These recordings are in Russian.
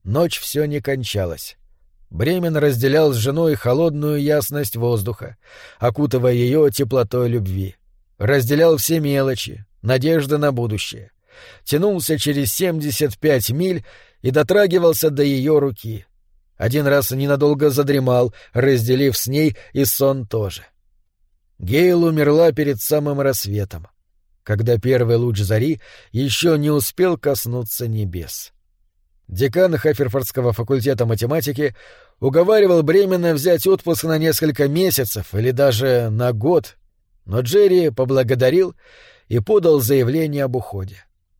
Ночь все не кончалась. Бремен разделял с женой холодную ясность воздуха, окутывая ее теплотой любви. Разделял все мелочи, надежды на будущее. Тянулся через 75 миль и дотрагивался до ее руки. Один раз ненадолго задремал, разделив с ней и сон тоже. Гейл умерла перед самым рассветом, когда первый луч зари еще не успел коснуться небес. Декан Хаферфордского факультета математики уговаривал Бремена взять отпуск на несколько месяцев или даже на год, но Джерри поблагодарил и подал заявление об уходе.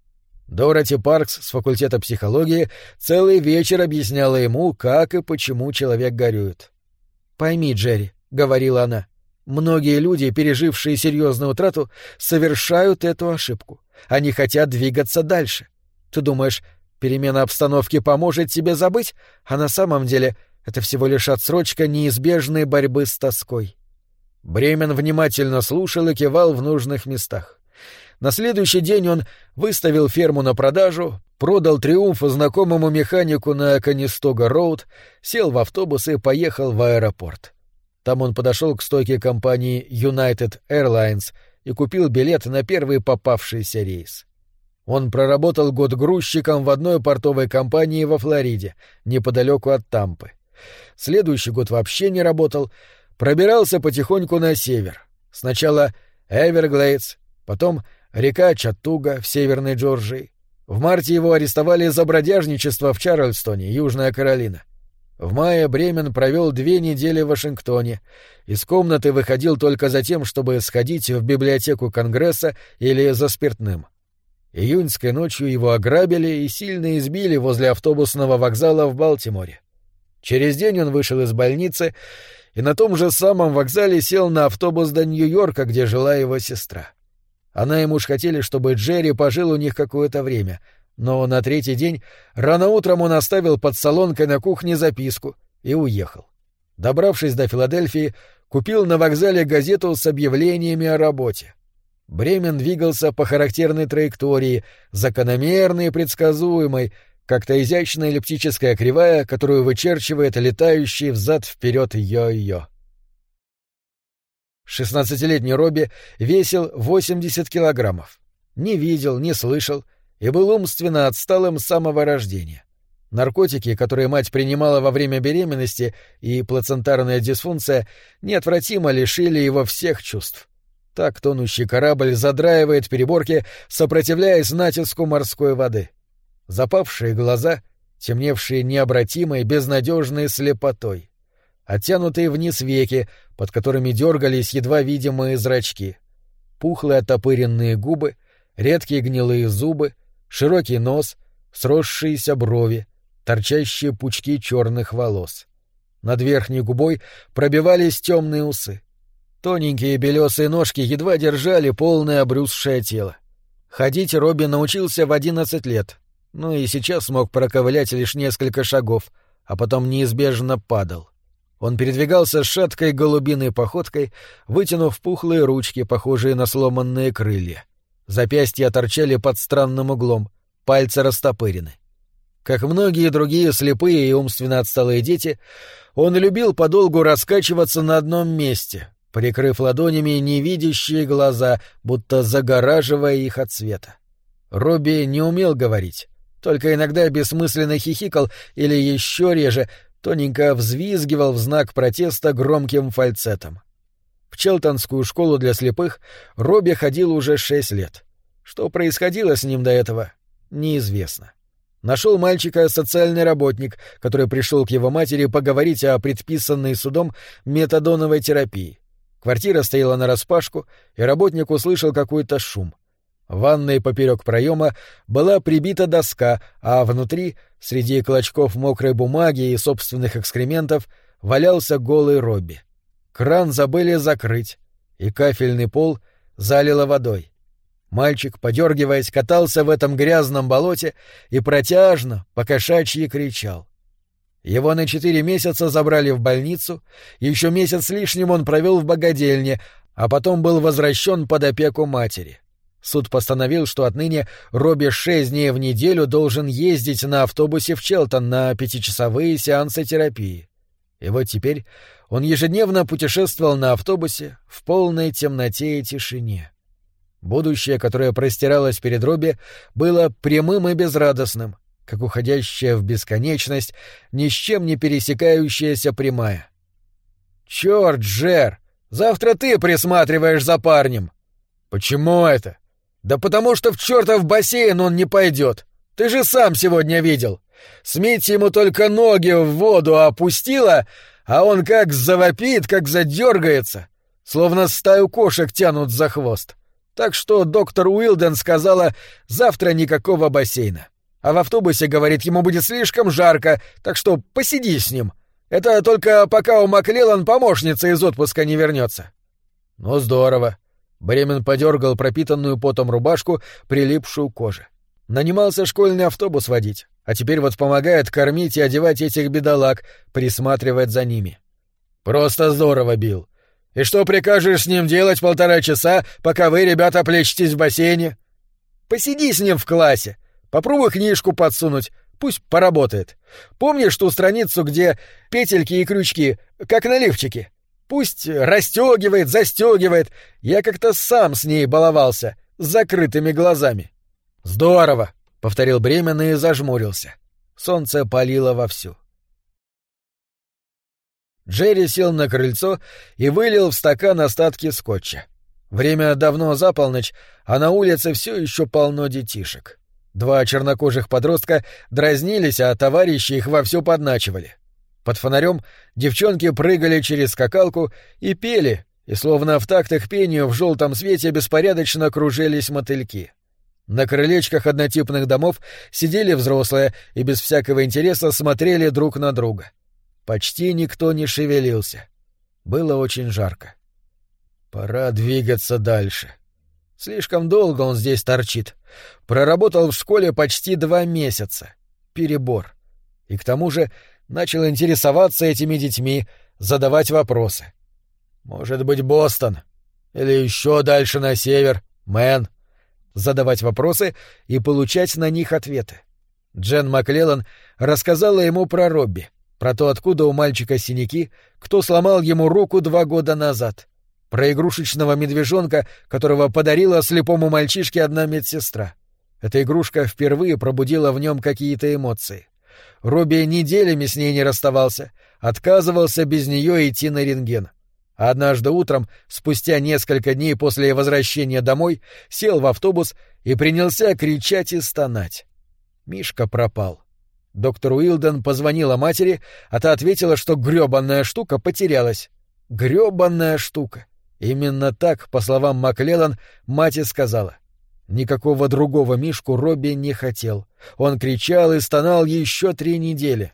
Дороти Паркс с факультета психологии целый вечер объясняла ему, как и почему человек горюет. «Пойми, Джерри», — говорила она, — «многие люди, пережившие серьезную утрату, совершают эту ошибку. Они хотят двигаться дальше. Ты думаешь, перемена обстановки поможет тебе забыть, а на самом деле это всего лишь отсрочка неизбежной борьбы с тоской». Бремен внимательно слушал и кивал в нужных местах. На следующий день он выставил ферму на продажу, продал «Триумф» знакомому механику на Канистога-роуд, сел в автобус и поехал в аэропорт. Там он подошел к стойке компании United Airlines и купил билет на первый попавшийся рейс. Он проработал год грузчиком в одной портовой компании во Флориде, неподалеку от Тампы. Следующий год вообще не работал, пробирался потихоньку на север. Сначала Эверглейдс, потом река Чаттуга в Северной Джорджии. В марте его арестовали за бродяжничество в Чарльстоне, Южная Каролина. В мае Бремен провел 2 недели в Вашингтоне. Из комнаты выходил только за тем, чтобы сходить в библиотеку Конгресса или за спиртным. Июньской ночью его ограбили и сильно избили возле автобусного вокзала в Балтиморе. Через день он вышел из больницы и на том же самом вокзале сел на автобус до Нью-Йорка, где жила его сестра. Она и муж хотели, чтобы Джерри пожил у них какое-то время, но на 3-й день рано утром он оставил под солонкой на кухне записку и уехал. Добравшись до Филадельфии, купил на вокзале газету с объявлениями о работе. Бремен двигался по характерной траектории, закономерной и предсказуемой, как-то изящная эллиптическая кривая, которую вычерчивает летающий взад-вперед йо-йо. 16-летний Робби весил 80 килограммов. Не видел, не слышал и был умственно отсталым с самого рождения. Наркотики, которые мать принимала во время беременности, и плацентарная дисфункция неотвратимо лишили его всех чувств. Так тонущий корабль задраивает переборки, сопротивляясь натиску морской воды. Запавшие глаза, темневшие необратимой, безнадежной слепотой. Оттянутые вниз веки, под которыми дергались едва видимые зрачки. Пухлые оттопыренные губы, редкие гнилые зубы, широкий нос, сросшиеся брови, торчащие пучки черных волос. Над верхней губой пробивались темные усы. Тоненькие белесые ножки едва держали полное обрюзшее тело. Ходить Робби научился в 11 лет, но и сейчас мог проковылять лишь несколько шагов, а потом неизбежно падал. Он передвигался шаткой голубиной походкой, вытянув пухлые ручки, похожие на сломанные крылья. Запястья торчали под странным углом, пальцы растопырены. Как многие другие слепые и умственно отсталые дети, он любил подолгу раскачиваться на одном месте, прикрыв ладонями невидящие глаза, будто загораживая их от света. Робби не умел говорить, только иногда бессмысленно хихикал или еще реже тоненько взвизгивал в знак протеста громким фальцетом. В Челтонскую школу для слепых Робби ходил уже 6 лет. Что происходило с ним до этого, неизвестно. Нашел мальчика социальный работник, который пришел к его матери поговорить о предписанной судом метадоновой терапии. Квартира стояла нараспашку, и работник услышал какой-то шум. В ванной поперек проема была прибита доска, а внутри, среди клочков мокрой бумаги и собственных экскрементов, валялся голый Робби. Кран забыли закрыть, и кафельный пол залило водой. Мальчик, подергиваясь, катался в этом грязном болоте и протяжно, по-кошачьи кричал. Его на 4 месяца забрали в больницу, еще месяц с лишним он провел в богадельне, а потом был возвращен под опеку матери. Суд постановил, что отныне Робби 6 дней в неделю должен ездить на автобусе в Челтон на 5-часовые сеансы терапии. И вот теперь он ежедневно путешествовал на автобусе в полной темноте и тишине. Будущее, которое простиралось перед Робби, было прямым и безрадостным, как уходящая в бесконечность, ни с чем не пересекающаяся прямая. «Чёрт, Джер! Завтра ты присматриваешь за парнем!» «Почему это?» «Да потому что в чёртов бассейн он не пойдет. Ты же сам сегодня видел. Смитти ему только ноги в воду опустила, а он как завопит, как задергается, словно стаю кошек тянут за хвост. Так что доктор Уилден сказала, завтра никакого бассейна. А в автобусе, говорит, ему будет слишком жарко, так что посиди с ним. Это только пока у Маклеллан помощница из отпуска не вернется». «Ну, здорово». Бремен подергал пропитанную потом рубашку, прилипшую к коже. Нанимался школьный автобус водить, а теперь вот помогает кормить и одевать этих бедолаг, присматривает за ними. «Просто здорово, Билл. И что прикажешь с ним делать 1,5 часа, пока вы, ребята, плещетесь в бассейне?» «Посиди с ним в классе. Попробуй книжку подсунуть, пусть поработает. Помнишь ту страницу, где петельки и крючки, как наливчики? Пусть расстёгивает, застёгивает. Я как-то сам с ней баловался, с закрытыми глазами». «Здорово», — повторил Бремен и зажмурился. Солнце палило вовсю. Джерри сел на крыльцо и вылил в стакан остатки скотча. Время давно за полночь, а на улице все еще полно детишек. 2 чернокожих подростка дразнились, а товарищи их вовсю подначивали. Под фонарем девчонки прыгали через скакалку и пели, и словно в такт их пению в желтом свете беспорядочно кружились мотыльки. На крылечках однотипных домов сидели взрослые и без всякого интереса смотрели друг на друга. Почти никто не шевелился. Было очень жарко. Пора двигаться дальше. Слишком долго он здесь торчит. Проработал в школе почти 2 месяца. Перебор. И к тому же начал интересоваться этими детьми, задавать вопросы. Может быть, Бостон? Или еще дальше на север, Мэн? Задавать вопросы и получать на них ответы. Джен Маклеллан рассказала ему про Робби, про то, откуда у мальчика синяки, кто сломал ему руку 2 года назад, про игрушечного медвежонка, которого подарила слепому мальчишке одна медсестра. Эта игрушка впервые пробудила в нем какие-то эмоции. Робби неделями с ней не расставался, отказывался без нее идти на рентген. А однажды утром, спустя несколько дней после возвращения домой, сел в автобус и принялся кричать и стонать. Мишка пропал. Доктор Уилден позвонила матери, а та ответила, что грёбаная штука потерялась. Грёбаная штука. Именно так, по словам Маклеллан, мать и сказала. Никакого другого Мишку Робби не хотел. Он кричал и стонал еще 3 недели.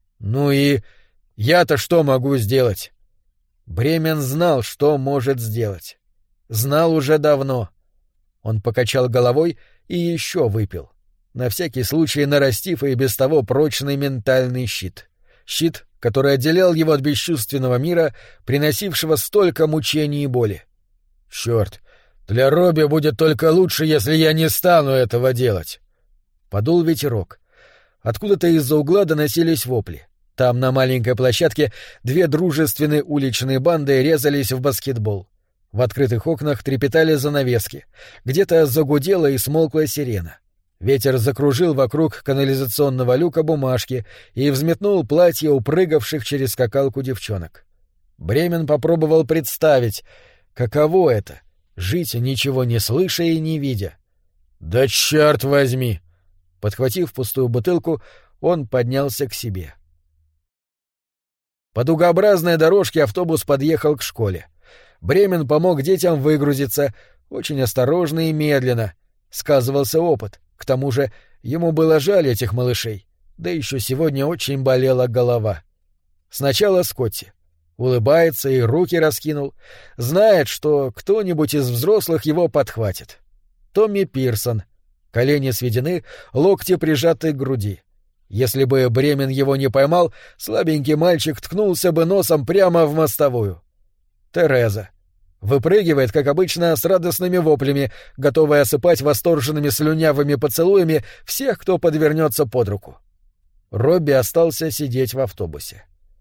Ну и я-то что могу сделать? Бремен знал, что может сделать. Знал уже давно. Он покачал головой и еще выпил. На всякий случай нарастив и без того прочный ментальный щит. Щит, который отделял его от бесчувственного мира, приносившего столько мучений и боли. «Чёрт! Для Робби будет только лучше, если я не стану этого делать!» Подул ветерок. Откуда-то из-за угла доносились вопли. Там, на маленькой площадке, 2 дружественные уличные банды резались в баскетбол. В открытых окнах трепетали занавески. Где-то загудела и смолкла сирена. Ветер закружил вокруг канализационного люка бумажки и взметнул платья упрыгавших через скакалку девчонок. Бремен попробовал представить, каково это — жить, ничего не слыша и не видя. «Да черт возьми!» Подхватив пустую бутылку, он поднялся к себе. По дугообразной дорожке автобус подъехал к школе. Бремен помог детям выгрузиться, очень осторожно и медленно. Сказывался опыт. К тому же ему было жаль этих малышей. Да еще сегодня очень болела голова. Сначала Скотти. Улыбается и руки раскинул. Знает, что кто-нибудь из взрослых его подхватит. Томми Пирсон. Колени сведены, локти прижаты к груди. Если бы Бремен его не поймал, слабенький мальчик ткнулся бы носом прямо в мостовую. Тереза. Выпрыгивает, как обычно, с радостными воплями, готовая осыпать восторженными слюнявыми поцелуями всех, кто подвернется под руку. Робби остался сидеть в автобусе.